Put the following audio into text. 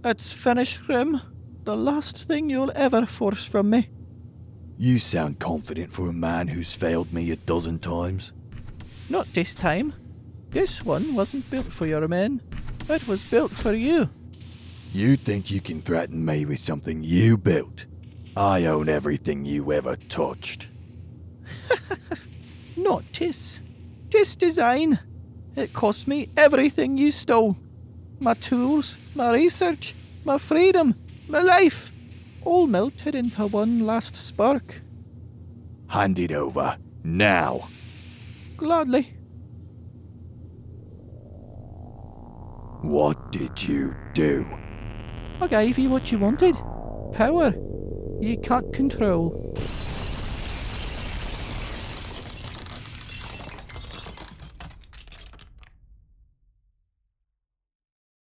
It's finished, Grim. The last thing you'll ever force from me. You sound confident for a man who's failed me a dozen times. Not this time. This one wasn't built for your men. It was built for you. You think you can threaten me with something you built? I own everything you ever touched. Not this. This design. It cost me everything you stole. My tools, my research, my freedom, my life. All melted into one last spark. Hand it over, now. Gladly. What did you do? I gave you what you wanted. Power. You can't control.